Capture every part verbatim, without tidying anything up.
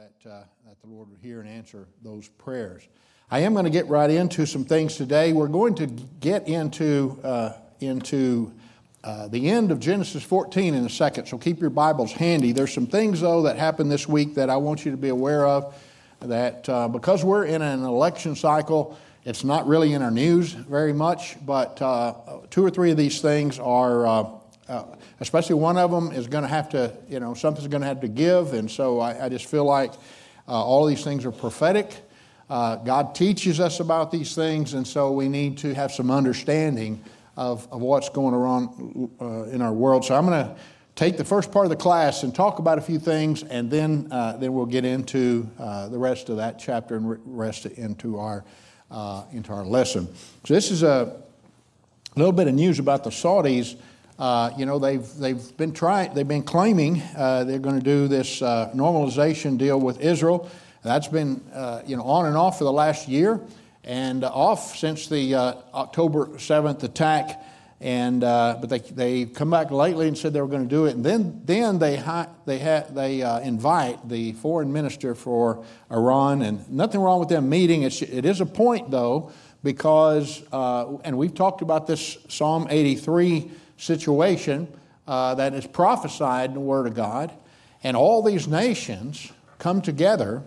that, uh, that the Lord would hear and answer those prayers. I am going to get right into some things today. We're going to get into, uh, into uh, the end of Genesis fourteen in a second, so keep your Bibles handy. There's some things, though, that happened this week that I want you to be aware of, that uh, because we're in an election cycle, it's not really in our news very much, but uh, two or three of these things are, uh, uh, especially one of them is going to have to, you know, something's going to have to give, and so I, I just feel like uh, all of these things are prophetic. Uh, God teaches us about these things, and so we need to have some understanding of, of what's going on uh, in our world. So I'm going to take the first part of the class and talk about a few things, and then uh, then we'll get into uh, the rest of that chapter and rest into our uh, into our lesson. So this is a little bit of news about the Saudis. Uh, you know, they've they've been trying, they've been claiming uh, they're going to do this uh, normalization deal with Israel. That's been uh, you know on and off for the last year, and uh, off since the uh, October seventh attack. And uh, but they they come back lately and said they were going to do it, and then then they hi, they ha, they uh, invite the foreign minister for Iran, and nothing wrong with them meeting. It's, it is a point though, because uh, and we've talked about this Psalm eighty-three situation uh, that is prophesied in the Word of God, and all these nations come together,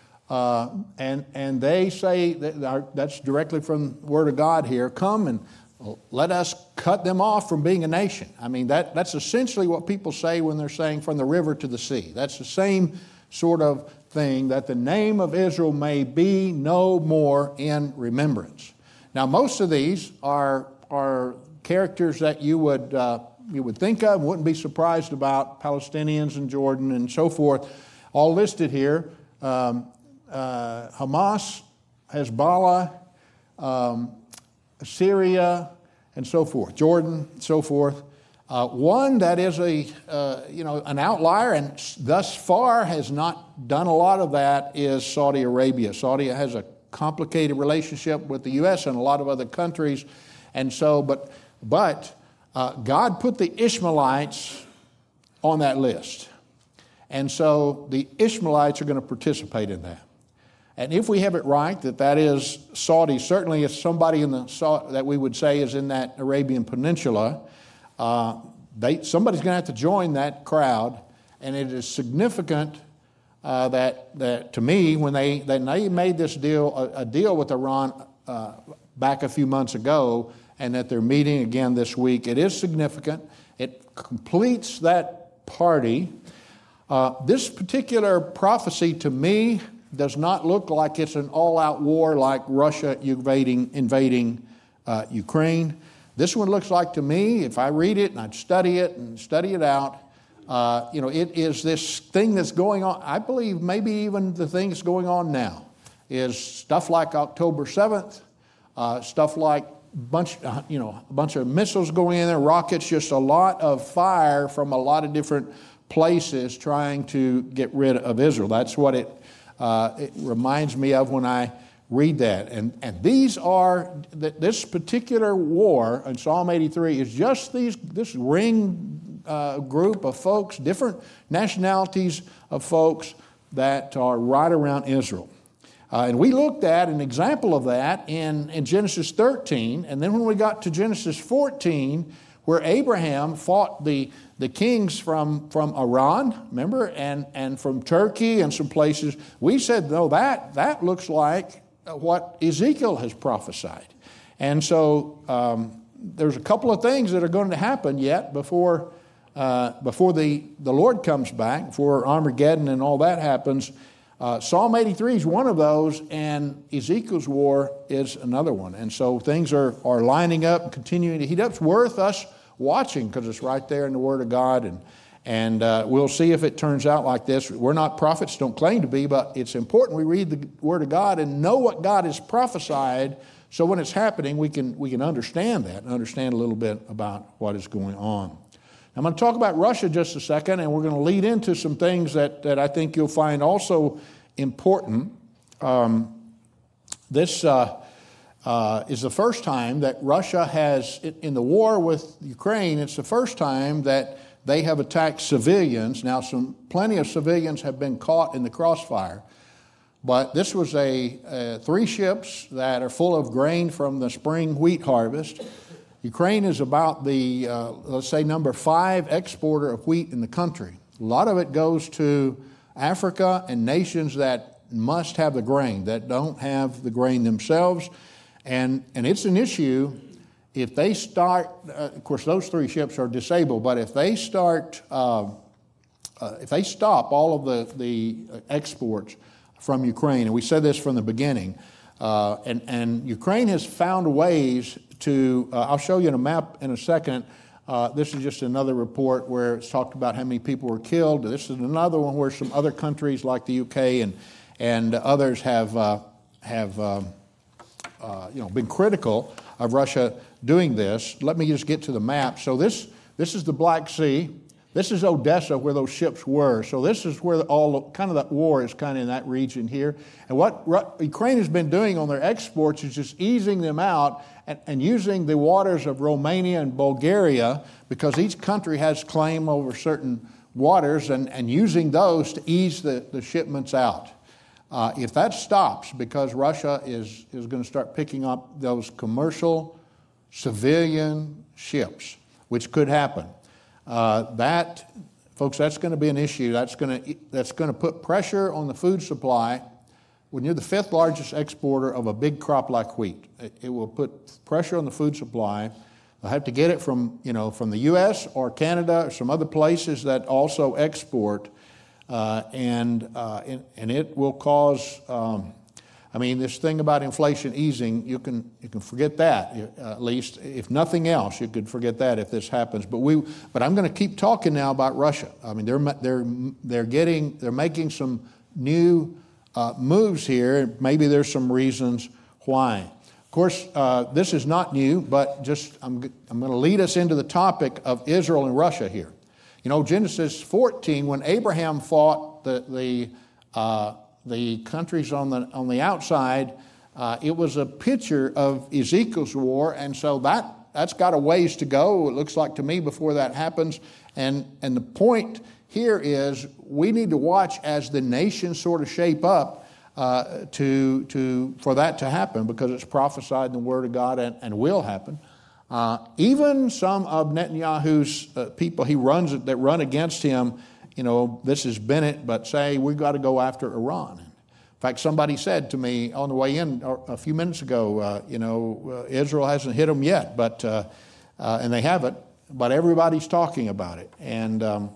uh, and and they say that that's directly from the Word of God here. Come and let us cut them off from being a nation. I mean, that, that's essentially what people say when they're saying from the river to the sea. That's the same sort of thing, that the name of Israel may be no more in remembrance. Now, most of these are are characters that you would uh, you would think of, wouldn't be surprised about, Palestinians and Jordan and so forth, all listed here. Um, uh, Hamas, Hezbollah, um, Syria, and so forth, Jordan, so forth. Uh, one that is a uh, you know an outlier, and thus far has not done a lot of that, is Saudi Arabia. Saudi has a complicated relationship with the U S and a lot of other countries, and so but but uh, God put the Ishmaelites on that list, and so the Ishmaelites are going to participate in that. And if we have it right, that that is Saudi, certainly if somebody in the that we would say is in that Arabian Peninsula, uh, they, somebody's going to have to join that crowd. And it is significant uh, that that to me, when they they made this deal a, a deal with Iran uh, back a few months ago, and that they're meeting again this week, it is significant. It completes that party. Uh, this particular prophecy, to me, does not look like it's an all-out war like Russia invading, invading uh, Ukraine. This one looks like, to me, if I read it and I'd study it and study it out, uh, you know, it is this thing that's going on. I believe maybe even the thing that's going on now is stuff like October seventh, uh, stuff like bunch, uh, you know, a bunch of missiles going in there, rockets, just a lot of fire from a lot of different places trying to get rid of Israel. That's what it Uh, it reminds me of when I read that. And and these are, this particular war in Psalm eighty-three is just these this ring uh, group of folks, different nationalities of folks that are right around Israel. Uh, and we looked at an example of that in, in Genesis thirteen. And then when we got to Genesis fourteen, where Abraham fought the, the kings from, from Iran, remember, and, and from Turkey and some places, we said, no, that, that looks like what Ezekiel has prophesied. And so um, there's a couple of things that are going to happen yet before, uh, before the, the Lord comes back, before Armageddon and all that happens. Uh, Psalm eighty-three is one of those, and Ezekiel's war is another one. And so things are, are lining up and continuing to heat up. It's worth us watching because it's right there in the Word of God, and and uh, we'll see if it turns out like this. We're not prophets, don't claim to be, but it's important we read the Word of God and know what God has prophesied, so when it's happening, we can we can understand that and understand a little bit about what is going on. I'm going to talk about Russia just a second, and we're going to lead into some things that, that I think you'll find also important. Um, this uh, uh, is the first time that Russia has, in the war with Ukraine, it's the first time that they have attacked civilians. Now, some plenty of civilians have been caught in the crossfire. But this was a uh, three ships that are full of grain from the spring wheat harvest. Ukraine is about the, uh, let's say, number five exporter of wheat in the country. A lot of it goes to Africa and nations that must have the grain, that don't have the grain themselves. And, and it's an issue if they start, uh, of course, those three ships are disabled, but if they start, uh, uh, if they stop all of the, the exports from Ukraine, and we said this from the beginning, uh, and, and Ukraine has found ways to, uh, I'll show you in a map in a second. Uh, this is just another report where it's talked about how many people were killed. This is another one where some other countries like the U K and and others have uh, have um, uh, you know been critical of Russia doing this. Let me just get to the map. So this this is the Black Sea. This is Odessa, where those ships were. So this is where all kind of that war is kind of in that region here. And what Ru- Ukraine has been doing on their exports is just easing them out and, and using the waters of Romania and Bulgaria, because each country has claim over certain waters, and, and using those to ease the, the shipments out. Uh, if that stops, because Russia is, is going to start picking up those commercial civilian ships, which could happen, Uh, that, folks, that's going to be an issue. That's going to that's going to put pressure on the food supply. When you're the fifth largest exporter of a big crop like wheat, it, it will put pressure on the food supply. They'll have to get it from you know from the U S or Canada or some other places that also export, uh, and, uh, and and it will cause. Um, I mean, this thing about inflation easing, you can you can forget that. Uh, at least, if nothing else, you could forget that if this happens. But we, but I'm going to keep talking now about Russia. I mean, they're they're they're getting they're making some new uh, moves here. Maybe there's some reasons why. Of course, uh, this is not new, but just I'm I'm going to lead us into the topic of Israel and Russia here. You know, Genesis fourteen, when Abraham fought the the uh, the countries on the on the outside, uh, it was a picture of Ezekiel's war, and so that that's got a ways to go. It looks like to me before that happens, and and the point here is we need to watch as the nations sort of shape up uh, to to for that to happen, because it's prophesied in the Word of God and, and will happen. Uh, even some of Netanyahu's uh, people he runs that run against him. You know, this is Bennett, but say we've got to go after Iran. In fact, somebody said to me on the way in a few minutes ago, uh, you know, uh, Israel hasn't hit them yet, but uh, uh, and they haven't, but everybody's talking about it. And um,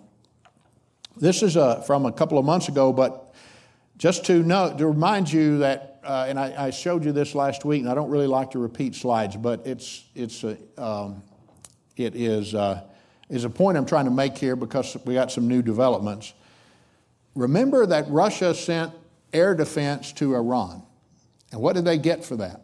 this is uh, from a couple of months ago, but just to know, to remind you that, uh, and I, I showed you this last week, and I don't really like to repeat slides, but it's it's a, um, it is. Uh, is a point I'm trying to make here, because we got some new developments. Remember that Russia sent air defense to Iran. And what did they get for that?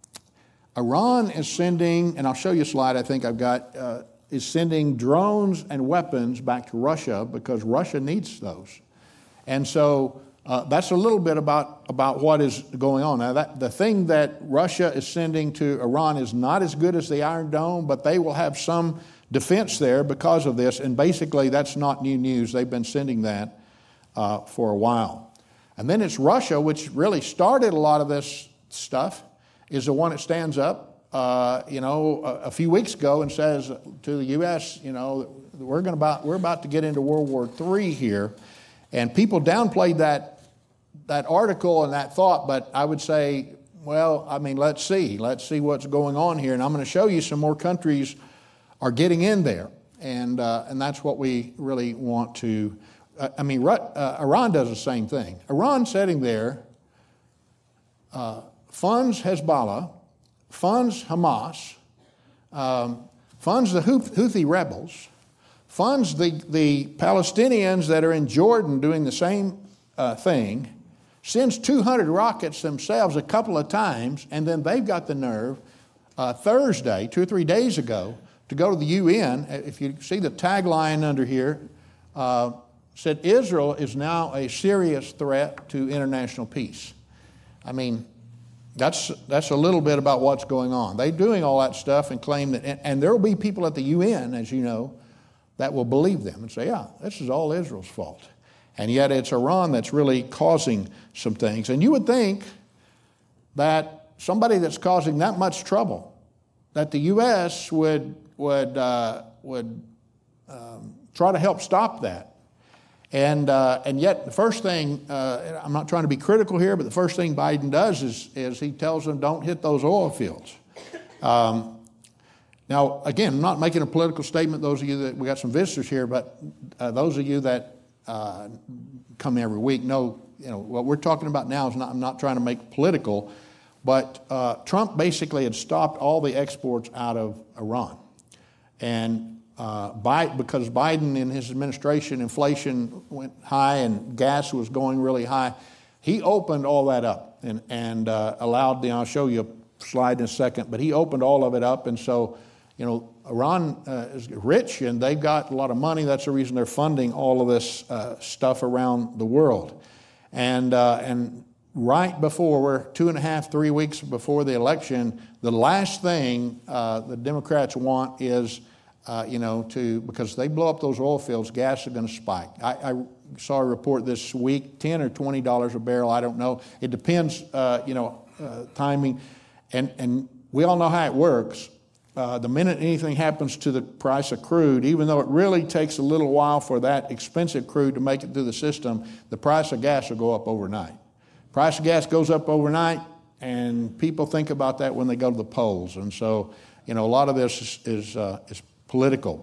Iran is sending, and I'll show you a slide I think I've got, uh, is sending drones and weapons back to Russia because Russia needs those. And so uh, that's a little bit about, about what is going on. Now, that, the thing that Russia is sending to Iran is not as good as the Iron Dome, but they will have some defense there because of this, and basically that's not new news. They've been sending that uh, for a while. And then it's Russia, which really started a lot of this stuff, is the one that stands up, uh, you know, a, a few weeks ago and says to the U S, you know, we're going about we're about to get into World War Three here, and people downplayed that that article and that thought. But I would say, well, I mean, let's see, let's see what's going on here, and I'm going to show you some more countries are getting in there, and uh, and that's what we really want to. Uh, I mean, uh, Iran does the same thing. Iran sitting there uh, funds Hezbollah, funds Hamas, um, funds the Houthi rebels, funds the the Palestinians that are in Jordan doing the same uh, thing, sends two hundred rockets themselves a couple of times, and then they've got the nerve uh, Thursday, two or three days ago, to go to the U N. If you see the tagline under here, uh, said Israel is now a serious threat to international peace. I mean, that's that's a little bit about what's going on. They're doing all that stuff and claim that, and, and there will be people at the U N, as you know, that will believe them and say, yeah, this is all Israel's fault. And yet it's Iran that's really causing some things. And you would think that somebody that's causing that much trouble, that the U S would, would, uh, would um, try to help stop that. And uh, and yet the first thing, uh, I'm not trying to be critical here, but the first thing Biden does is, is he tells them don't hit those oil fields. Um, now, again, I'm not making a political statement. Those of you that, we got some visitors here, but uh, those of you that uh, come every week know, you know, what we're talking about now is not, I'm not trying to make political, but uh, Trump basically had stopped all the exports out of Iran. And Uh, by, because Biden in his administration, inflation went high and gas was going really high, he opened all that up and, and uh, allowed, you know, I'll show you a slide in a second, but he opened all of it up. And so, you know, Iran uh, is rich and they've got a lot of money. That's the reason they're funding all of this uh, stuff around the world. And, uh, and right before, we're two and a half, three weeks before the election, the last thing uh, the Democrats want is Uh, you know, to because they blow up those oil fields, gas is going to spike. I, I saw a report this week, ten or twenty dollars a barrel. I don't know. It depends, uh, you know, uh, timing, and and we all know how it works. Uh, the minute anything happens to the price of crude, even though it really takes a little while for that expensive crude to make it through the system, the price of gas will go up overnight. Price of gas goes up overnight, and people think about that when they go to the polls. And so, you know, a lot of this is is, uh, is political.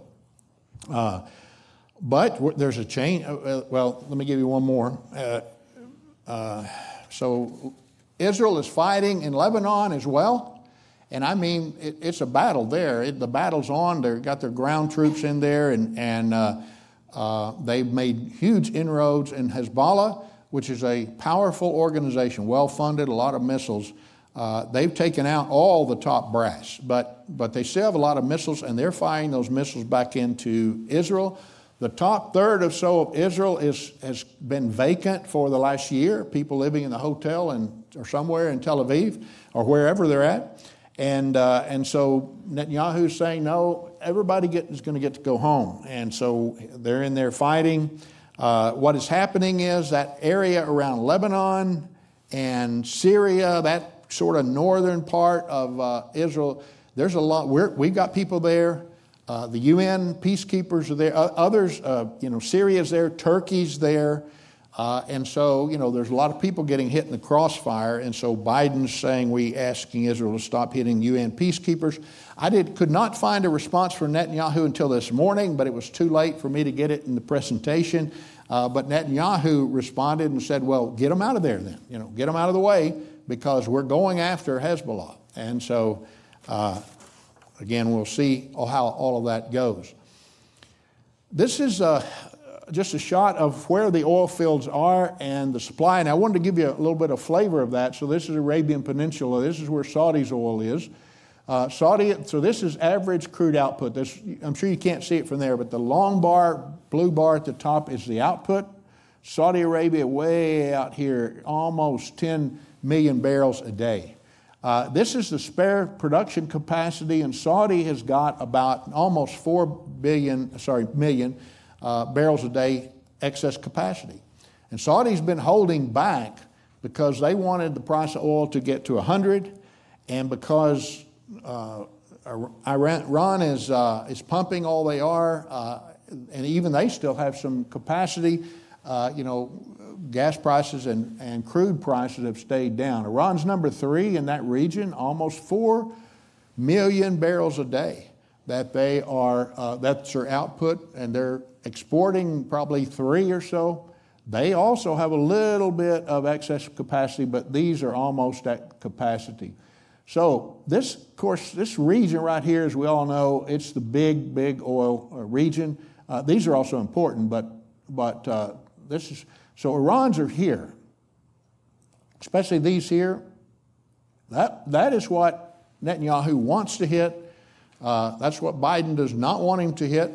Uh, but there's a change. Uh, well, let me give you one more. Uh, uh, so Israel is fighting in Lebanon as well. And I mean, it, it's a battle there. It, the battle's on. They've got their ground troops in there, and, and uh, uh, they've made huge inroads in Hezbollah, which is a powerful organization, well-funded, a lot of missiles. Uh, they've taken out all the top brass, but but they still have a lot of missiles, and they're firing those missiles back into Israel. The top third or so of Israel is has been vacant for the last year. People living in the hotel and or somewhere in Tel Aviv or wherever they're at, and uh, and so Netanyahu's saying no, everybody get, is going to get to go home, and so they're in there fighting. Uh, what is happening is that area around Lebanon and Syria, that sort of northern part of uh, Israel, there's a lot. We're, we've got people there. Uh, the U N peacekeepers are there. Uh, others, uh, you know, Syria's there. Turkey's there. Uh, and so, you know, there's a lot of people getting hit in the crossfire. And so Biden's saying we asking Israel to stop hitting U N peacekeepers. I did could not find a response from Netanyahu until this morning, but it was too late for me to get it in the presentation. Uh, but Netanyahu responded and said, well, get them out of there then. You know, get them out of the way, because we're going after Hezbollah. And so, uh, again, we'll see how all of that goes. This is uh, just a shot of where the oil fields are and the supply. And I wanted to give you a little bit of flavor of that. So this is Arabian Peninsula. This is where Saudi's oil is. Uh, Saudi. So this is average crude output. This, I'm sure you can't see it from there, but the long bar, blue bar at the top is the output. Saudi Arabia way out here, almost ten million barrels a day. Uh, this is the spare production capacity, and Saudi has got about almost four billion, sorry, million uh, barrels a day excess capacity. And Saudi's been holding back because they wanted the price of oil to get to one hundred, and because uh, Iran, Iran is uh, is pumping all they are, uh, and even they still have some capacity. Uh, you know, gas prices and, and crude prices have stayed down. Iran's number three in that region, almost four million barrels a day that they are, uh, that's their output, and they're exporting probably three or so. They also have a little bit of excess capacity, but these are almost at capacity. So this, of course, this region right here, as we all know, it's the big, big oil region. Uh, these are also important, but but uh, this is, so Iran's are here, especially these here. That that is what Netanyahu wants to hit. Uh, that's what Biden does not want him to hit.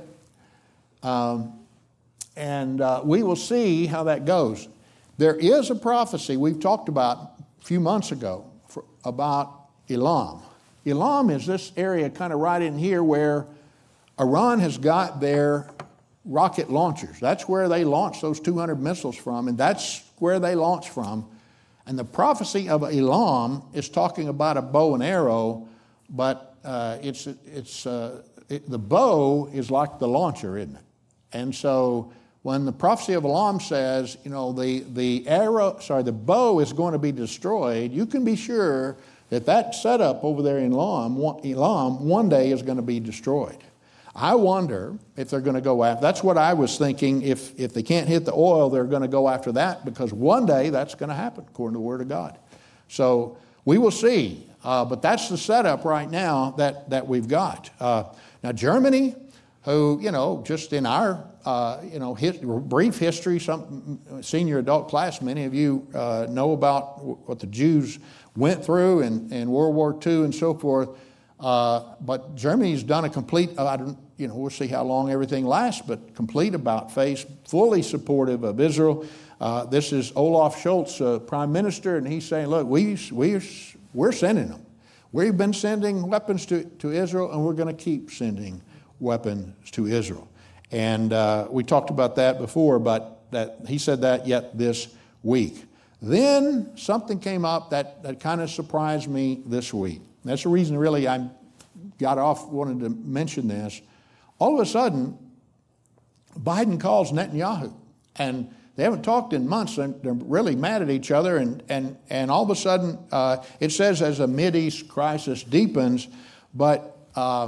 Um, and uh, we will see how that goes. There is a prophecy we've talked about a few months ago for, about Elam. Elam is this area kind of right in here where Iran has got their rocket launchers. That's where they launch those two hundred missiles from, and that's where they launch from. And the prophecy of Elam is talking about a bow and arrow, but uh, it's it's uh, it, the bow is like the launcher, isn't it? And so when the prophecy of Elam says, you know, the the arrow, sorry, the bow is going to be destroyed, you can be sure that that setup over there in Elam, Elam one day is going to be destroyed. I wonder if they're going to go after, that's what I was thinking, if, if they can't hit the oil, they're going to go after that, because one day that's going to happen, according to the Word of God. So we will see, uh, but that's the setup right now that, that we've got. Uh, now Germany, who, you know, just in our, uh, you know, his, brief history, some senior adult class, many of you uh, know about what the Jews went through in, in World War Two and so forth. Uh, but Germany's done a complete, uh, I don't, you know, we'll see how long everything lasts, but complete about face, fully supportive of Israel. Uh, this is Olaf Scholz, uh, Prime Minister, and he's saying, look, we, we, we're sending them. We've been sending weapons to, to Israel, and we're going to keep sending weapons to Israel. And uh, we talked about that before, but that he said that yet this week. Then something came up that, that kind of surprised me this week. That's the reason really I got off, wanted to mention this. All of a sudden, Biden calls Netanyahu, and they haven't talked in months, and they're really mad at each other, and, and, and all of a sudden, uh, it says as the Mideast crisis deepens, but uh,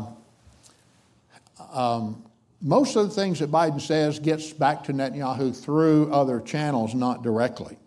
um, most of the things that Biden says gets back to Netanyahu through other channels, not directly.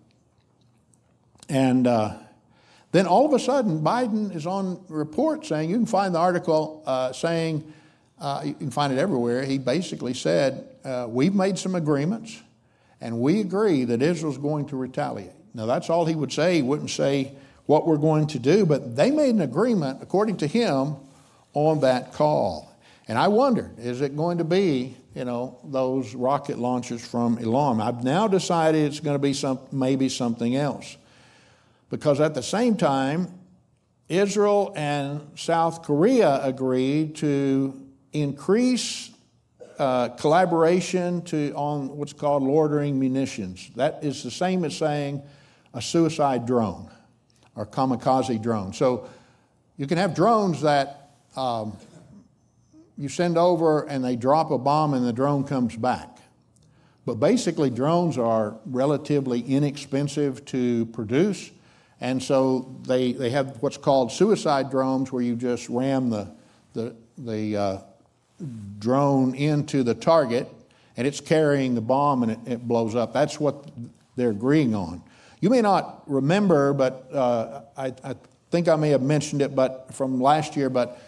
And uh, then all of a sudden, Biden is on report saying, you can find the article uh, saying, uh, you can find it everywhere. He basically said, uh, we've made some agreements, and we agree that Israel's going to retaliate. Now, that's all he would say. He wouldn't say what we're going to do, but they made an agreement, according to him, on that call. And I wondered, is it going to be, you know, those rocket launches from Elam? I've now decided it's going to be some, maybe something else. Because at the same time, Israel and South Korea agreed to increase uh, collaboration to, on what's called loitering munitions. That is the same as saying a suicide drone or kamikaze drone. So you can have drones that um, you send over and they drop a bomb and the drone comes back. But basically drones are relatively inexpensive to produce. And so they, they have what's called suicide drones, where you just ram the, the, the uh, drone into the target, and it's carrying the bomb, and it, it blows up. That's what they're agreeing on. You may not remember, but uh, I, I think I may have mentioned it but from last year, but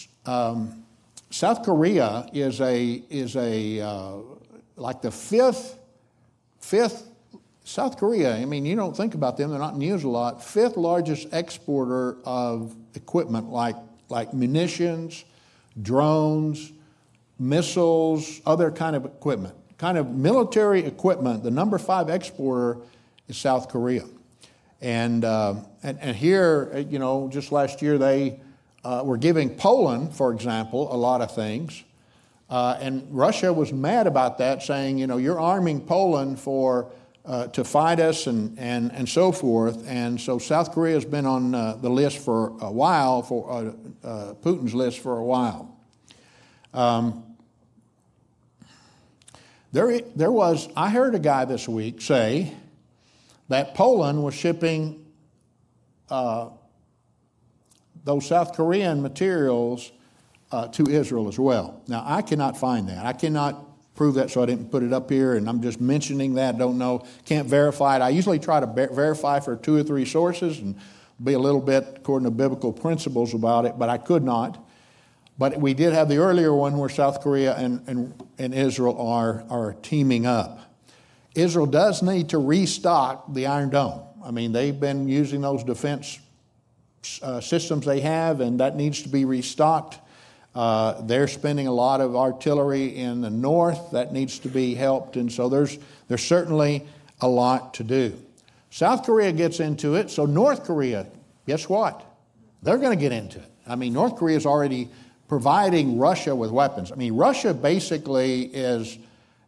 um, South Korea is a, is a uh, like the fifth, fifth South Korea, I mean, you don't think about them, they're not in the news a lot, fifth largest exporter of equipment like, like munitions, drones, missiles, other kind of equipment. Kind of military equipment, the number five exporter is South Korea. And, uh, and, and here, you know, just last year they uh, were giving Poland, for example, a lot of things. Uh, and Russia was mad about that, saying, you know, you're arming Poland for Uh, to fight us and, and, and so forth. And so South Korea has been on uh, the list for a while, for uh, uh, Putin's list for a while. Um, there, there was, I heard a guy this week say that Poland was shipping uh, those South Korean materials uh, to Israel as well. Now, I cannot find that. I cannot prove that, so I didn't put it up here, and I'm just mentioning that. Don't know, can't verify it. I usually try to be- verify for two or three sources and be a little bit according to biblical principles about it, but I could not. But we did have the earlier one where South Korea and, and, and Israel are, are teaming up. Israel does need to restock the Iron Dome. I mean, they've been using those defense uh, systems they have, and that needs to be restocked. Uh, they're spending a lot of artillery in the north that needs to be helped, and so there's there's certainly a lot to do. South Korea gets into it, so North Korea, guess what? They're going to get into it. I mean, North Korea is already providing Russia with weapons. I mean, Russia basically is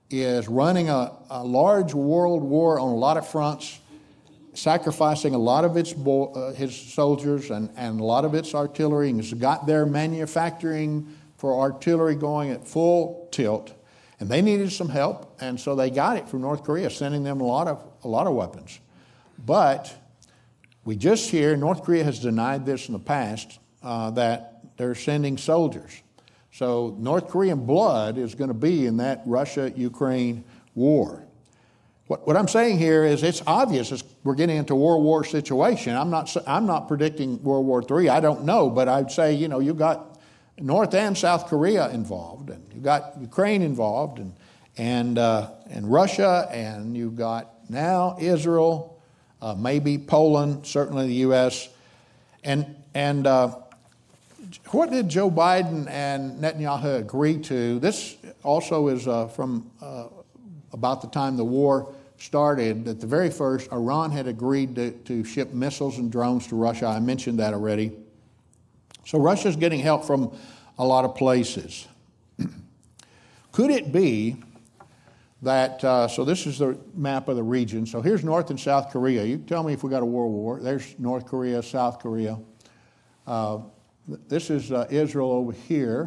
is running a, a large world war on a lot of fronts, sacrificing a lot of its bo- uh, his soldiers and, and a lot of its artillery, and has got their manufacturing for artillery going at full tilt. And they needed some help, and so they got it from North Korea, sending them a lot of a lot of weapons. But we just hear North Korea has denied this in the past, uh, that they're sending soldiers. So North Korean blood is going to be in that Russia-Ukraine war. What, what I'm saying here is it's obvious it's, we're getting into a World War situation. I'm not I'm not predicting World War Three. I don't know, but I'd say, you know, you've got North and South Korea involved, and you've got Ukraine involved, and and uh, and Russia, and you've got now Israel, uh, maybe Poland, certainly the U S And and uh, what did Joe Biden and Netanyahu agree to? This also is uh, from uh, about the time the war started. At the very first, Iran had agreed to, to ship missiles and drones to Russia. I mentioned that already. So Russia's getting help from a lot of places. Could it be that, uh, so this is the map of the region. So here's North and South Korea. You tell me if we got a world war. There's North Korea, South Korea. Uh, this is uh, Israel over here,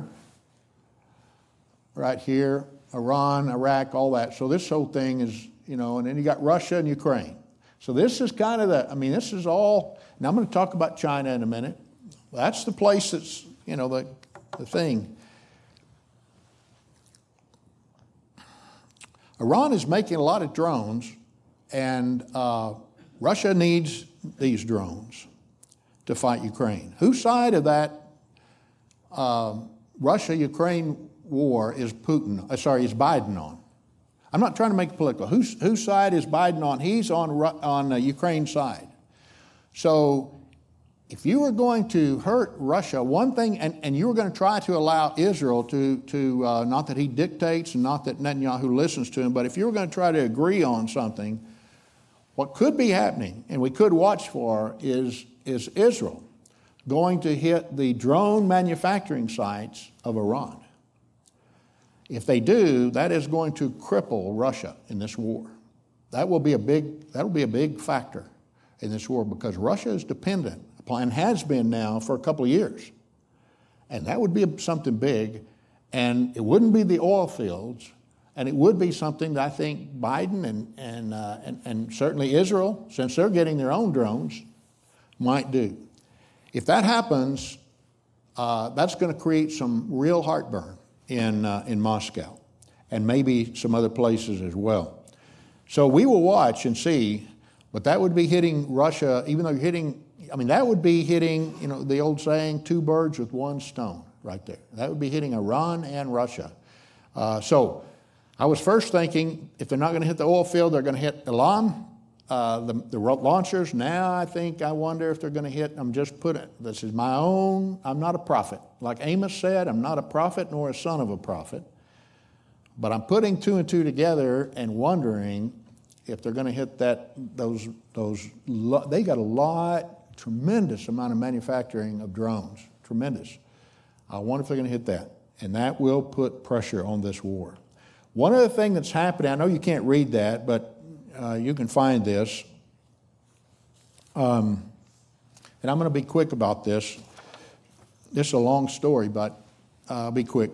right here, Iran, Iraq, all that. So this whole thing is, you know, and then you got Russia and Ukraine. So this is kind of the, I mean, this is all, now I'm going to talk about China in a minute. That's the place that's, you know, the, the thing. Iran is making a lot of drones, and uh, Russia needs these drones to fight Ukraine. Whose side of that uh, Russia-Ukraine war is Putin, uh, sorry, is Biden on? I'm not trying to make it political. Whose, whose side is Biden on? He's on, on uh, Ukraine's side. So if you were going to hurt Russia, one thing, and, and you were going to try to allow Israel to, to uh, not that he dictates and not that Netanyahu listens to him, but if you were going to try to agree on something, what could be happening, and we could watch for, is, is Israel going to hit the drone manufacturing sites of Iran. If they do, that is going to cripple Russia in this war. That will be a big, that will be a big factor in this war, because Russia is dependent, and has been now for a couple of years. And that would be something big, and it wouldn't be the oil fields, and it would be something that I think Biden and, and, uh, and, and certainly Israel, since they're getting their own drones, might do. If that happens, uh, that's going to create some real heartburn in, uh, in Moscow, and maybe some other places as well. So we will watch and see, but that would be hitting Russia, even though you're hitting, I mean, that would be hitting, you know, the old saying, two birds with one stone right there. That would be hitting Iran and Russia. Uh, so I was first thinking, if they're not going to hit the oil field, they're going to hit Iran, uh, the, the launchers. Now I think, I wonder if they're going to hit, I'm just putting, this is my own, I'm not a prophet. Like Amos said, I'm not a prophet nor a son of a prophet. But I'm putting two and two together and wondering if they're going to hit that, those, those, they got a lot, tremendous amount of manufacturing of drones, tremendous. I wonder if they're going to hit that, and that will put pressure on this war. One other thing that's happening, I know you can't read that, but uh, you can find this, um, and I'm going to be quick about this. This is a long story, but uh, I'll be quick.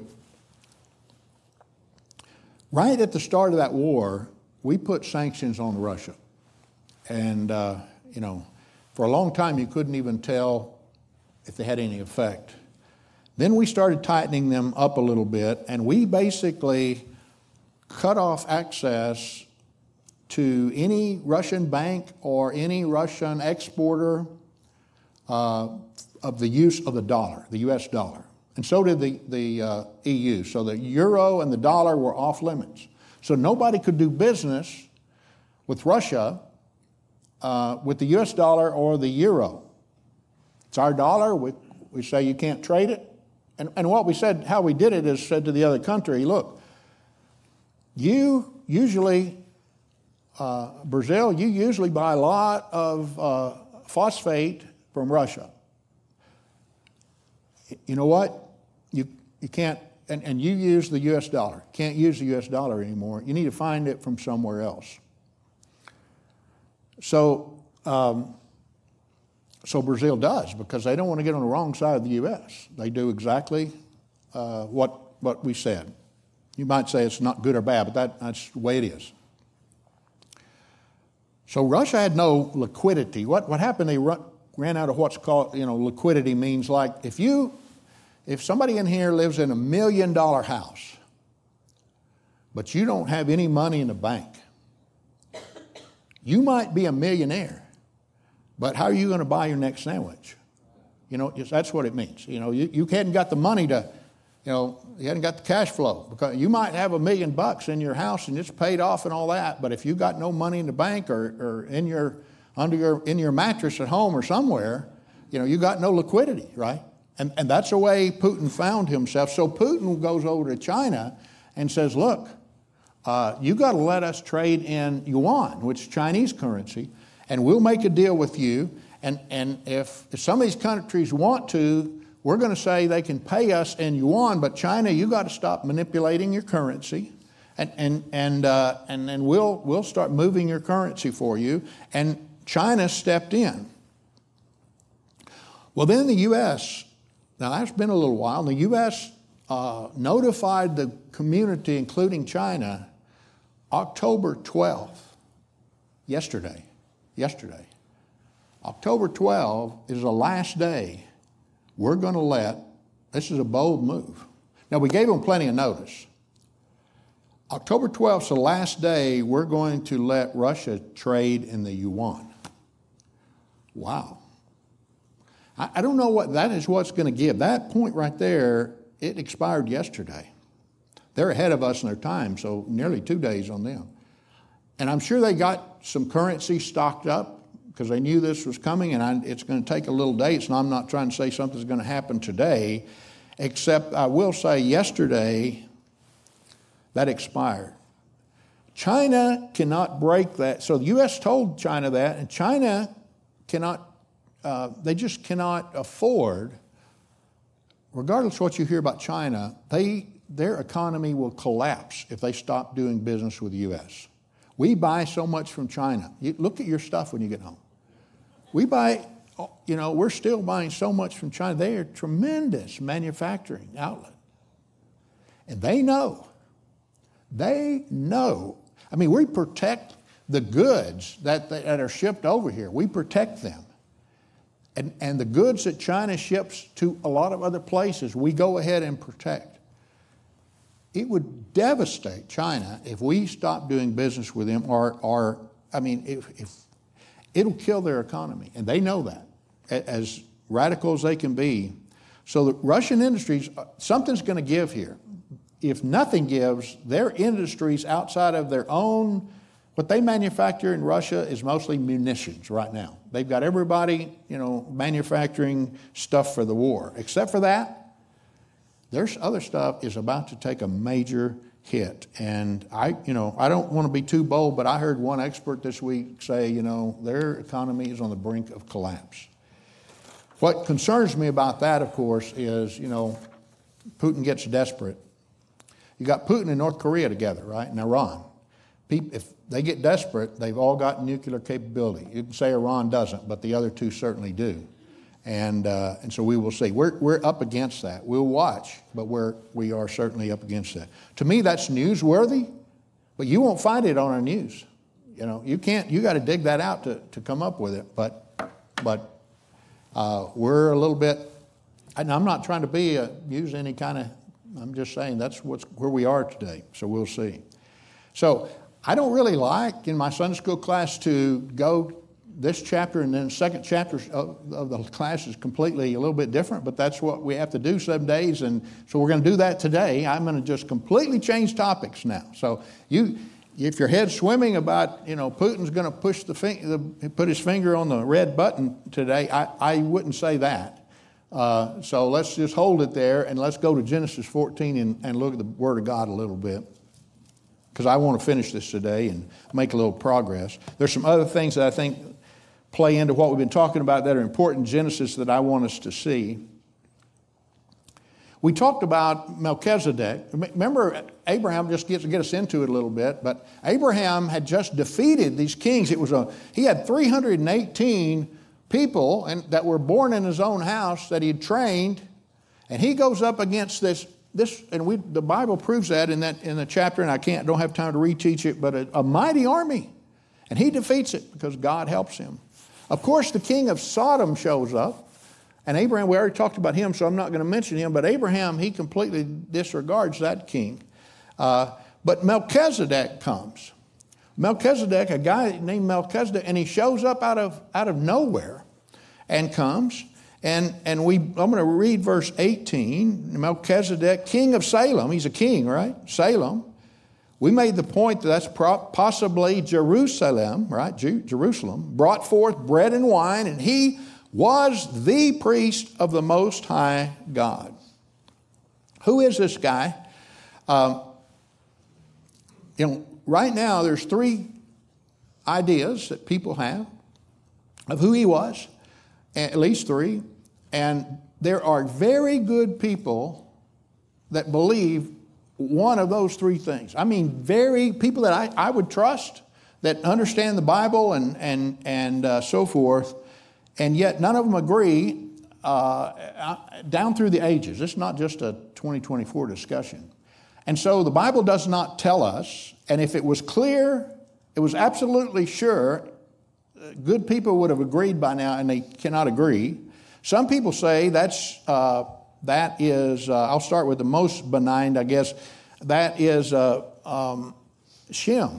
Right at the start of that war, we put sanctions on Russia, and uh, you know, for a long time, you couldn't even tell if they had any effect. Then we started tightening them up a little bit, and we basically cut off access to any Russian bank or any Russian exporter uh, of the use of the dollar, the U S dollar. And so did the, the uh, E U. So the euro and the dollar were off limits. So nobody could do business with Russia Uh, with the U S dollar or the euro. It's our dollar. We, we say you can't trade it. And, and what we said, how we did it is said to the other country, look, you usually, uh, Brazil, you usually buy a lot of uh, phosphate from Russia. You know what? You, you can't and, and you use the U S dollar. Can't use the U S dollar anymore. You need to find it from somewhere else. So, um, so Brazil does, because they don't want to get on the wrong side of the U S. They do exactly uh, what what we said. You might say it's not good or bad, but that, that's the way it is. So Russia had no liquidity. What what happened? They run, ran out of what's called, you know, liquidity means like if you, if somebody in here lives in a million dollar house, but you don't have any money in the bank, you might be a millionaire, but how are you going to buy your next sandwich? You know, that's what it means. You know, you, you hadn't got the money to, you know, you hadn't got the cash flow, because you might have a million bucks in your house and it's paid off and all that, but if you got no money in the bank or, or in your under your in your mattress at home or somewhere, you know, you got no liquidity, right? And and that's the way Putin found himself. So Putin goes over to China and says, look, uh, you got to let us trade in yuan, which is Chinese currency, and we'll make a deal with you. And and if, if some of these countries want to, we're going to say they can pay us in yuan, but China, you got to stop manipulating your currency, and and and uh, and then we'll we'll start moving your currency for you. And China stepped in. Well, then the U S Now that's been a little while. The U S uh, notified the community, including China, October twelfth, yesterday. Yesterday, October twelfth is the last day. We're going to let, this is a bold move. Now, we gave them plenty of notice. October twelfth is the last day we're going to let Russia trade in the yuan. Wow. I, I don't know what that is, what's going to give. That point right there, it expired yesterday. They're ahead of us in their time, so nearly two days on them. And I'm sure they got some currency stocked up, because they knew this was coming, and I, it's going to take a little days. And I'm not trying to say something's going to happen today, except I will say yesterday that expired. China cannot break that. So the U S told China that, and China cannot, uh, they just cannot afford, regardless of what you hear about China, they their economy will collapse if they stop doing business with the U S. We buy so much from China. You look at your stuff when you get home. We buy, you know, we're still buying so much from China. They are a tremendous manufacturing outlet. And they know, they know. I mean, we protect the goods that, that are shipped over here. We protect them. And, and the goods that China ships to a lot of other places, we go ahead and protect. It would devastate China if we stopped doing business with them, or, or I mean, if, if it'll kill their economy, and they know that, as radical as they can be. So the Russian industries, something's going to give here. If nothing gives, their industries outside of their own, what they manufacture in Russia is mostly munitions right now. They've got everybody, you know, manufacturing stuff for the war. Except for that, there's other stuff is about to take a major hit. And I, you know, I don't want to be too bold, but I heard one expert this week say, you know, their economy is on the brink of collapse. What concerns me about that, of course, is, you know, Putin gets desperate. You got Putin and North Korea together, right, and Iran. If they get desperate, they've all got nuclear capability. You can say Iran doesn't, but the other two certainly do. And uh, and so we will see. We're we're up against that. We'll watch, but we're we are certainly up against that. To me, that's newsworthy, but you won't find it on our news. You know, you can't. You got to dig that out to, to come up with it. But but uh, we're a little bit. And I'm not trying to be a, use any kind of. I'm just saying that's what's where we are today. So we'll see. So I don't really like in my Sunday school class to go this chapter and then the second chapter of, of the class is completely a little bit different, but that's what we have to do seven days. And so we're going to do that today. I'm going to just completely change topics now. So you, if your head's swimming about, you know, Putin's going to push the, the put his finger on the red button today, I, I wouldn't say that. Uh, so let's just hold it there and let's go to Genesis fourteen and, and look at the Word of God a little bit, because I want to finish this today and make a little progress. There's some other things that I think play into what we've been talking about that are important in Genesis that I want us to see. We talked about Melchizedek. Remember, Abraham, just gets to get us into it a little bit, but Abraham had just defeated these kings. It was a, he had three hundred eighteen people and, that were born in his own house that he had trained, and he goes up against this, this and we, the Bible proves that in that in the chapter, and I can't, don't have time to reteach it, but a, a mighty army. And he defeats it because God helps him. Of course, the king of Sodom shows up. And Abraham, we already talked about him, so I'm not going to mention him. But Abraham, he completely disregards that king. Uh, but Melchizedek comes. Melchizedek, a guy named Melchizedek, and he shows up out of, out of nowhere and comes. And, and we, I'm going to read verse eighteen. Melchizedek, king of Salem. He's a king, right? Salem. We made the point that that's possibly Jerusalem, right? Jerusalem, brought forth bread and wine, and he was the priest of the Most High God. Who is this guy? Um, you know, right now there's three ideas that people have of who he was, at least three, and there are very good people that believe one of those three things. I mean, very people that I, I would trust, that understand the Bible and and and uh, so forth. And yet none of them agree uh, down through the ages. It's not just a twenty twenty-four discussion. And so the Bible does not tell us, and if it was clear, it was absolutely sure, good people would have agreed by now, and they cannot agree. Some people say that's uh, that is, uh, I'll start with the most benign, I guess, that is uh, um, Shem.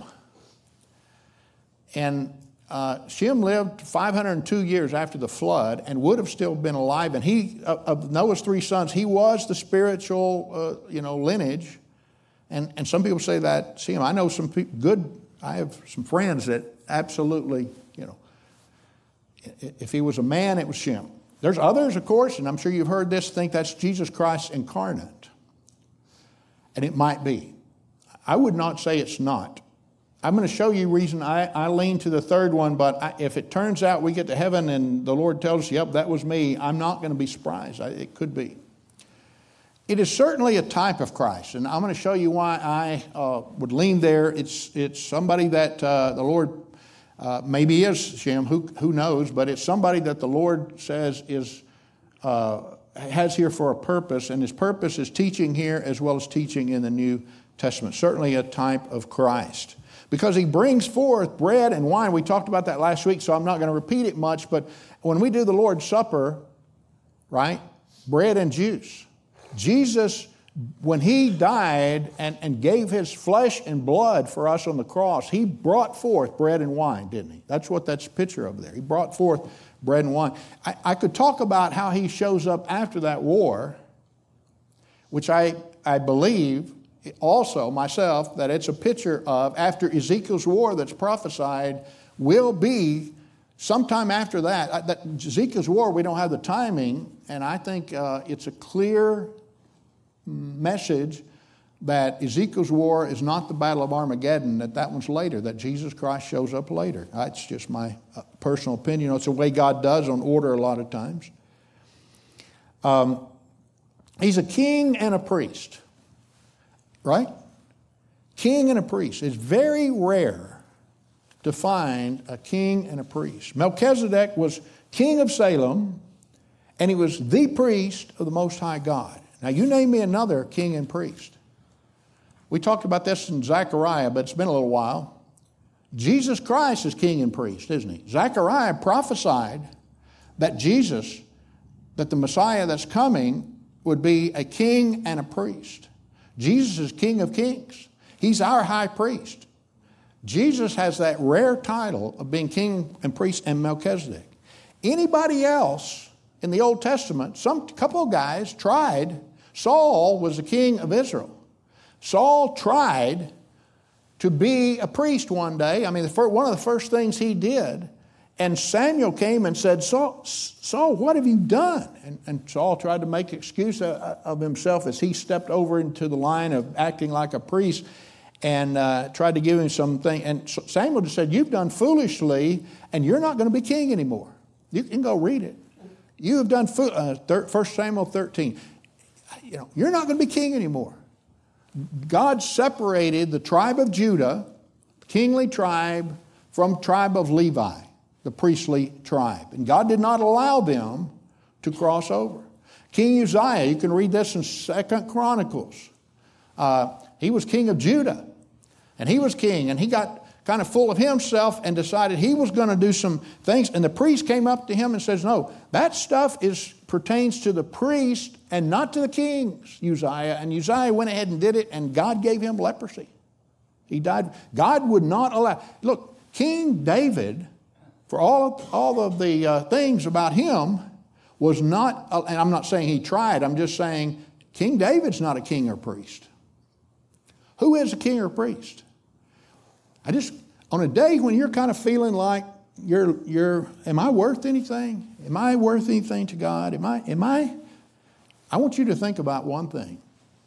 And Uh, Shem lived five hundred two years after the flood and would have still been alive. And he, of Noah's three sons, he was the spiritual, uh, you know, lineage. And and some people say that Shem. I know some people, good. I have some friends that absolutely, you know, if he was a man, it was Shem. There's others, of course, and I'm sure you've heard this, think that's Jesus Christ incarnate. And it might be. I would not say it's not. I'm going to show you reason I, I lean to the third one, but I, if it turns out we get to heaven and the Lord tells us, yep, that was me, I'm not going to be surprised. I, it could be. It is certainly a type of Christ, and I'm going to show you why I uh, would lean there. It's it's somebody that uh, the Lord, uh, maybe is Shem, who, who knows, but it's somebody that the Lord says is uh, has here for a purpose, and his purpose is teaching here as well as teaching in the New Testament. Certainly a type of Christ. Because he brings forth bread and wine. We talked about that last week, so I'm not going to repeat it much. But when we do the Lord's Supper, right, bread and juice. Jesus, when he died and, and gave his flesh and blood for us on the cross, he brought forth bread and wine, didn't he? That's what that's a picture of there. He brought forth bread and wine. I, I could talk about how he shows up after that war, which I, I believe also myself that it's a picture of after Ezekiel's war that's prophesied will be sometime after that. that Ezekiel's war, we don't have the timing, and I think uh, it's a clear message that Ezekiel's war is not the Battle of Armageddon, that that one's later, that Jesus Christ shows up later. That's just my uh, personal opinion. You know, it's the way God does on order a lot of times. Um, he's a king and a priest. Right? King and a priest. It's very rare to find a king and a priest. Melchizedek was king of Salem, and he was the priest of the Most High God. Now, you name me another king and priest. We talked about this in Zechariah, but it's been a little while. Jesus Christ is king and priest, isn't he? Zechariah prophesied that Jesus, that the Messiah that's coming, would be a king and a priest. Jesus is King of Kings. He's our high priest. Jesus has that rare title of being king and priest and Melchizedek. Anybody else in the Old Testament, some couple of guys tried. Saul was the king of Israel. Saul tried to be a priest one day. I mean, one of the first things he did, and Samuel came and said, Saul, Saul, what have you done? And, and Saul tried to make excuse of himself as he stepped over into the line of acting like a priest and uh, tried to give him something. And Samuel just said, you've done foolishly, and you're not going to be king anymore. You can go read it. You have done, fo- uh, First Samuel thirteen. you know, you're not going to be king anymore. God separated the tribe of Judah, kingly tribe, from tribe of Levi, the priestly tribe. And God did not allow them to cross over. King Uzziah, you can read this in Second Chronicles. Uh, he was king of Judah. And he was king. And he got kind of full of himself and decided he was going to do some things. And the priest came up to him and says, no, that stuff is pertains to the priest and not to the kings, Uzziah. And Uzziah went ahead and did it, and God gave him leprosy. He died. God would not allow. Look, King David, for all, all of the uh, things about him, was not, uh, and I'm not saying he tried, I'm just saying King David's not a king or priest. Who is a king or priest? I just, on a day when you're kind of feeling like you're, you're, am I worth anything? Am I worth anything to God? Am I, am I, I want you to think about one thing.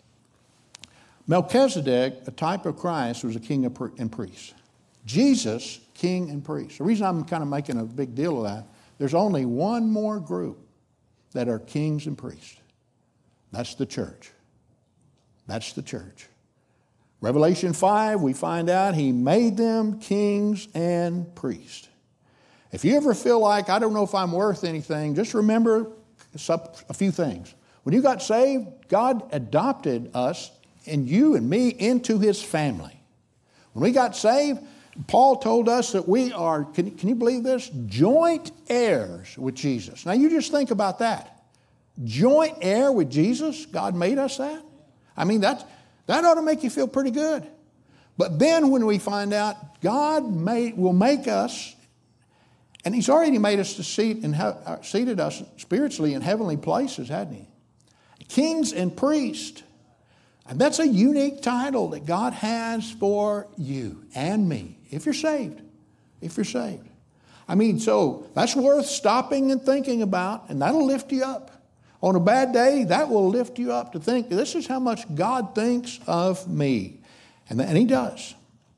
Melchizedek, a type of Christ, was a king and priest. Jesus, king and priest. The reason I'm kind of making a big deal of that, there's only one more group that are kings and priests. That's the church. That's the church. Revelation five, we find out he made them kings and priests. If you ever feel like, I don't know if I'm worth anything, just remember a few things. When you got saved, God adopted us and you and me into his family. When we got saved, Paul told us that we are, can, can you believe this? Joint heirs with Jesus. Now you just think about that. Joint heir with Jesus? God made us that? I mean, that, that ought to make you feel pretty good. But then when we find out God made, will make us, and he's already made us to seat and ha- seated us spiritually in heavenly places, hadn't he? Kings and priests. And that's a unique title that God has for you and me, if you're saved. If you're saved. I mean, so that's worth stopping and thinking about, and that'll lift you up. On a bad day, that will lift you up to think, this is how much God thinks of me. And, and he does.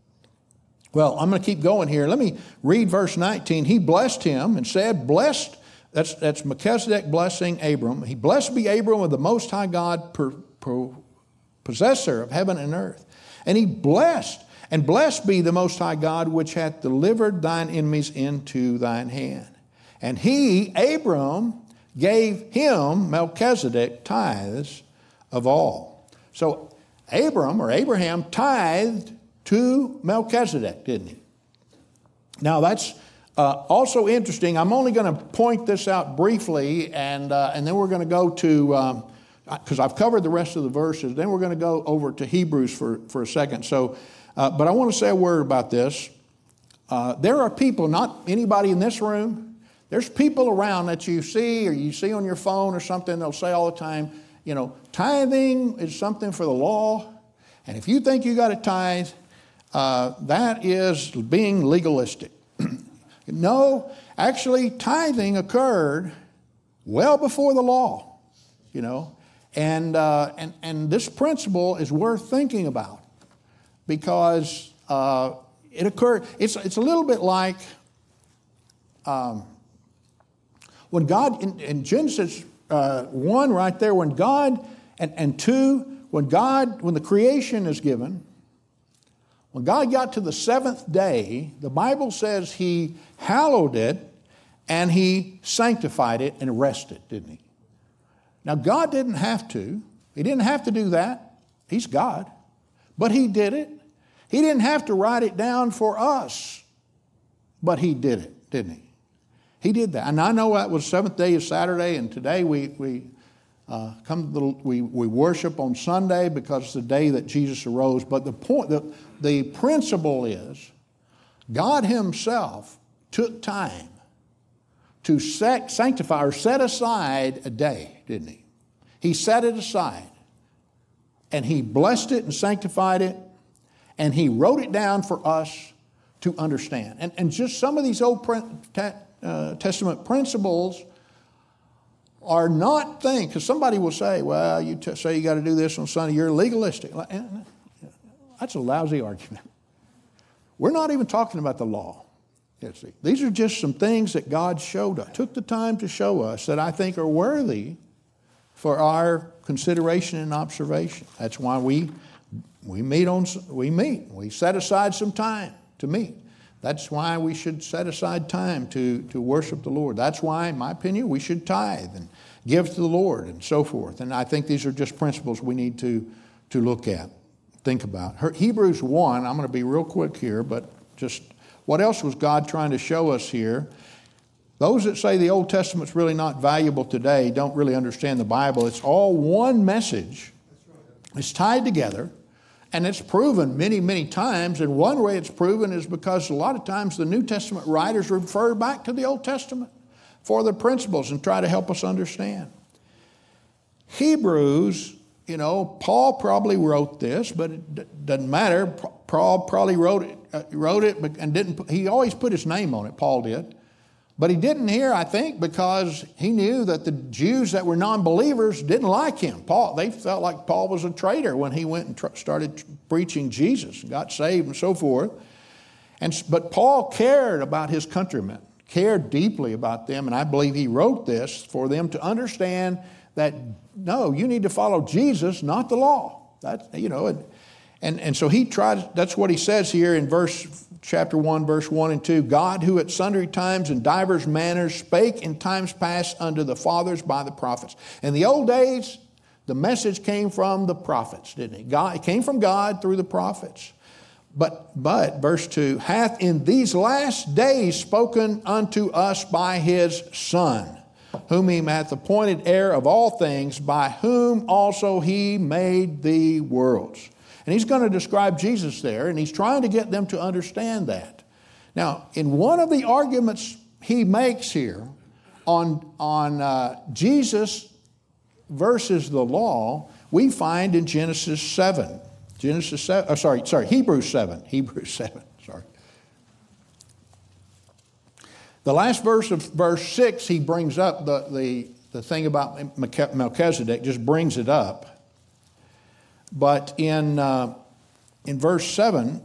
Well, I'm going to keep going here. Let me read verse nineteen. He blessed him and said, blessed, that's, that's Melchizedek blessing Abram. He blessed be Abram of the Most High God, per, per, possessor of heaven and earth. And he blessed, and blessed be the Most High God, which hath delivered thine enemies into thine hand. And he, Abram, gave him, Melchizedek, tithes of all. So Abram, or Abraham, tithed to Melchizedek, didn't he? Now that's uh, also interesting. I'm only going to point this out briefly, and, uh, and then we're going to go to... Um, because I've covered the rest of the verses. Then we're going to go over to Hebrews for, for a second. So, uh, but I want to say a word about this. Uh, there are people, not anybody in this room, there's people around that you see or you see on your phone or something, they'll say all the time, you know, tithing is something for the law. And if you think you got to tithe, uh, that is being legalistic. No, actually tithing occurred well before the law, you know. And, uh, and, and this principle is worth thinking about because uh, it occurred, it's, it's a little bit like um, when God, in, in Genesis uh, one right there, when God, and, and two, when God, when the creation is given, when God got to the seventh day, the Bible says he hallowed it and he sanctified it and rested, didn't he? Now, God didn't have to. He didn't have to do that. He's God. But he did it. He didn't have to write it down for us. But he did it, didn't he? He did that. And I know that was seventh day is Saturday, and today we we uh, come to the, we, we worship on Sunday because it's the day that Jesus arose. But the point, the, the principle is God himself took time to sanctify or set aside a day, didn't he? He set it aside. And he blessed it and sanctified it. And he wrote it down for us to understand. And, and just some of these Old uh, Testament principles are not things, because somebody will say, well, you t- say you got to do this on Sunday, you're legalistic. That's a lousy argument. We're not even talking about the law. Yes, see, these are just some things that God showed us, took the time to show us that I think are worthy for our consideration and observation. That's why we we meet on we meet. We set aside some time to meet. That's why we should set aside time to, to worship the Lord. That's why, in my opinion, we should tithe and give to the Lord and so forth. And I think these are just principles we need to, to look at, think about. Hebrews one, I'm going to be real quick here, but just what else was God trying to show us here? Those that say the Old Testament's really not valuable today don't really understand the Bible. It's all one message. It's tied together. And it's proven many, many times. And one way it's proven is because a lot of times the New Testament writers refer back to the Old Testament for the principles and try to help us understand. Hebrews, you know, Paul probably wrote this, but it d- doesn't matter. Paul probably wrote it, uh, wrote it and didn't, he always put his name on it, Paul did. But he didn't here, I think, because he knew that the Jews that were non-believers didn't like him. Paul, they felt like Paul was a traitor when he went and tr- started preaching Jesus and got saved and so forth. And, but Paul cared about his countrymen, cared deeply about them, and I believe he wrote this for them to understand that, no, you need to follow Jesus, not the law. That, you know, and, and, and so he tried, that's what he says here in verse chapter one, verse one and two. God, who at sundry times and divers manners spake in times past unto the fathers by the prophets. In the old days, the message came from the prophets, didn't it? God, it came from God through the prophets. But, but, verse two, hath in these last days spoken unto us by his Son, whom he hath appointed heir of all things, by whom also he made the worlds. And he's going to describe Jesus there, and he's trying to get them to understand that. Now, in one of the arguments he makes here on, on uh, Jesus versus the law, we find in Genesis seven. Genesis seven, oh, sorry, sorry, Hebrews seven. Hebrews seven, sorry. The last verse of verse six, he brings up the, the, the thing about Melchizedek, just brings it up. But in uh, in verse seven,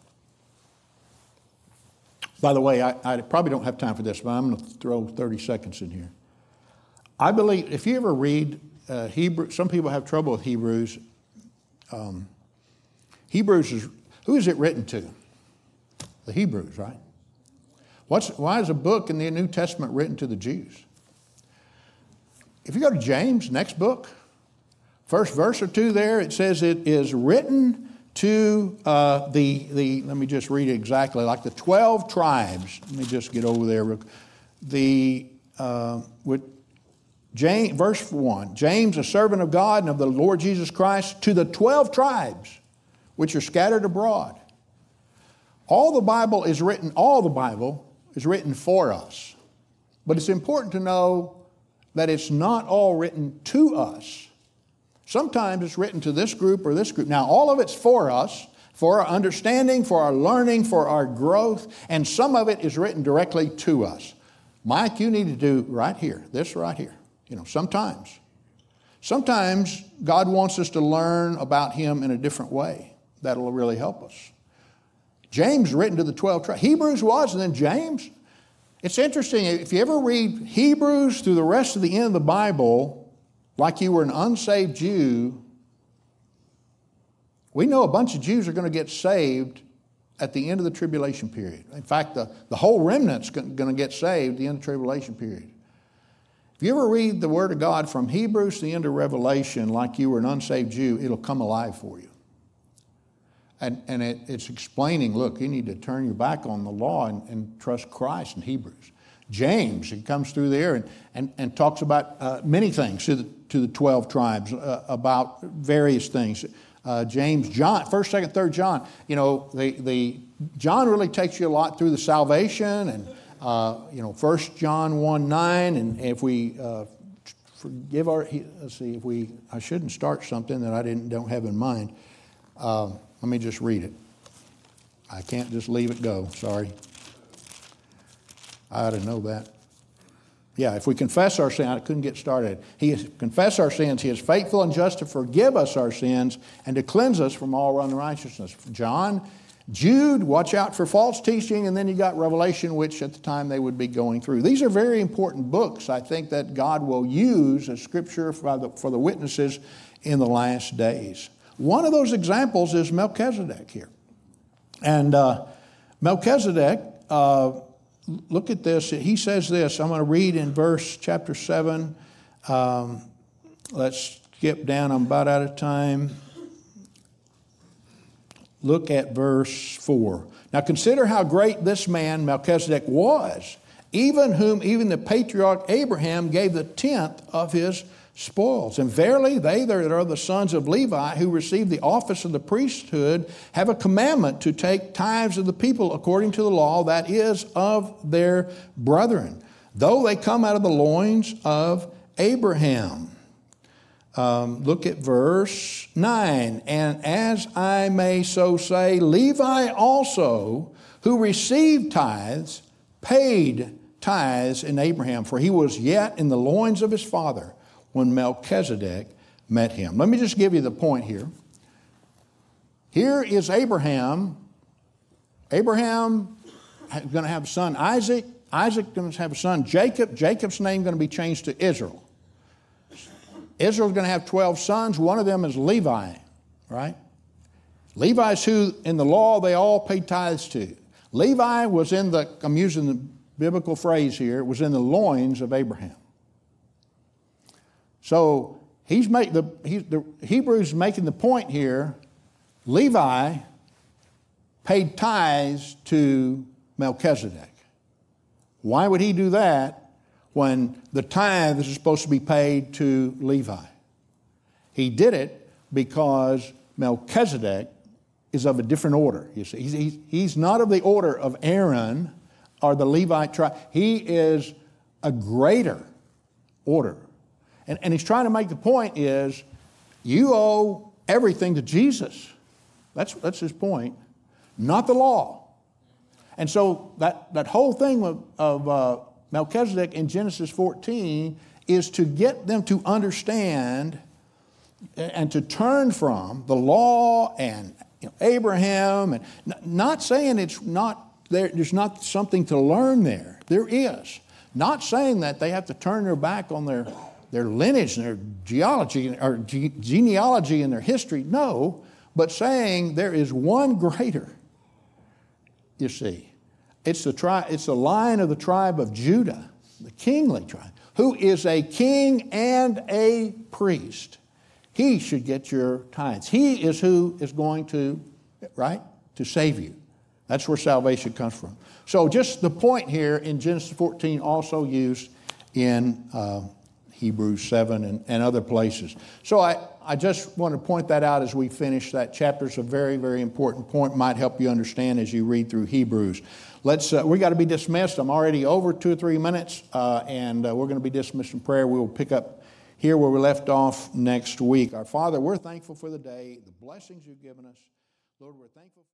by the way, I, I probably don't have time for this, but I'm going to throw thirty seconds in here. I believe, if you ever read uh, Hebrew, some people have trouble with Hebrews. Um, Hebrews is, who is it written to? The Hebrews, right? What's, why is a book in the New Testament written to the Jews? If you go to James, next book, first verse or two there, it says it is written to uh, the, the, let me just read it exactly, like the twelve tribes. Let me just get over there. The, uh, with James, verse one, James, a servant of God and of the Lord Jesus Christ, to the twelve tribes which are scattered abroad. All the Bible is written, all the Bible is written for us. But it's important to know that it's not all written to us. Sometimes it's written to this group or this group. Now, all of it's for us, for our understanding, for our learning, for our growth, and some of it is written directly to us. Mike, you need to do right here, this right here. You know, sometimes. Sometimes God wants us to learn about Him in a different way. That'll really help us. James written to the twelve tribes. Hebrews was, and then James. It's interesting, if you ever read Hebrews through the rest of the end of the Bible, like you were an unsaved Jew, we know a bunch of Jews are going to get saved at the end of the tribulation period. In fact, the, the whole remnant's going to get saved at the end of the tribulation period. If you ever read the Word of God from Hebrews to the end of Revelation like you were an unsaved Jew, it'll come alive for you. And, and it, it's explaining, look, you need to turn your back on the law and, and trust Christ in Hebrews. James, he comes through there and, and, and talks about uh, many things to the, to the twelve tribes, uh, about various things. Uh, James, John, first, second, third John, you know, the, the John really takes you a lot through the salvation and, uh, you know, First John one nine, and if we uh, forgive our, let's see, if we, I shouldn't start something that I didn't don't have in mind. Um, Let me just read it. I can't just leave it go. Sorry. I ought to know that. Yeah, if we confess our sin, I couldn't get started. He is, confess our sins. He is faithful and just to forgive us our sins and to cleanse us from all unrighteousness. John, Jude, watch out for false teaching, and then you got Revelation, which at the time they would be going through. These are very important books, I think, that God will use as scripture for the, for the witnesses in the last days. One of those examples is Melchizedek here. And uh, Melchizedek, uh, look at this. He says this. I'm going to read in verse chapter seven. Um, let's skip down. I'm about out of time. Look at verse four. Now consider how great this man Melchizedek was, even whom even the patriarch Abraham gave the tenth of his spoils. And verily they that are the sons of Levi who receive the office of the priesthood have a commandment to take tithes of the people according to the law, that is, of their brethren, though they come out of the loins of Abraham. Um, look at verse nine. And as I may so say, Levi also, who received tithes, paid tithes in Abraham, for he was yet in the loins of his father when Melchizedek met him. Let me just give you the point here. Here is Abraham. Abraham is going to have a son Isaac. Isaac is going to have a son Jacob. Jacob's name is going to be changed to Israel. Israel's going to have twelve sons. One of them is Levi, right? Levi's who in the law they all paid tithes to. Levi was in the, I'm using the biblical phrase here, was in the loins of Abraham. So he's make the, he, the Hebrews making the point here, Levi paid tithes to Melchizedek. Why would he do that when the tithes is supposed to be paid to Levi? He did it because Melchizedek is of a different order. You see, he's, he's not of the order of Aaron or the Levite tribe. He is a greater order. And, and he's trying to make the point is, you owe everything to Jesus. That's, that's his point, not the law. And so that, that whole thing of, of uh, Melchizedek in Genesis fourteen is to get them to understand and to turn from the law and you know, Abraham, and not saying it's not there, there's not something to learn there. There is. Not saying that they have to turn their back on their, their lineage and their geology or ge- genealogy and their history. No, but saying there is one greater. You see, it's the tri- it's the line of the tribe of Judah, the kingly tribe, who is a king and a priest. He should get your tithes. He is who is going to, right, to save you. That's where salvation comes from. So just the point here in Genesis fourteen, also used in uh, Hebrews seven and, and other places. So I, I just want to point that out as we finish that chapter. It's a very, very important point. Might help you understand as you read through Hebrews. Let's. Uh, we got to be dismissed. I'm already over two or three minutes, uh, and uh, we're going to be dismissed in prayer. We will pick up here where we left off next week. Our Father, we're thankful for the day, the blessings you've given us. Lord, we're thankful.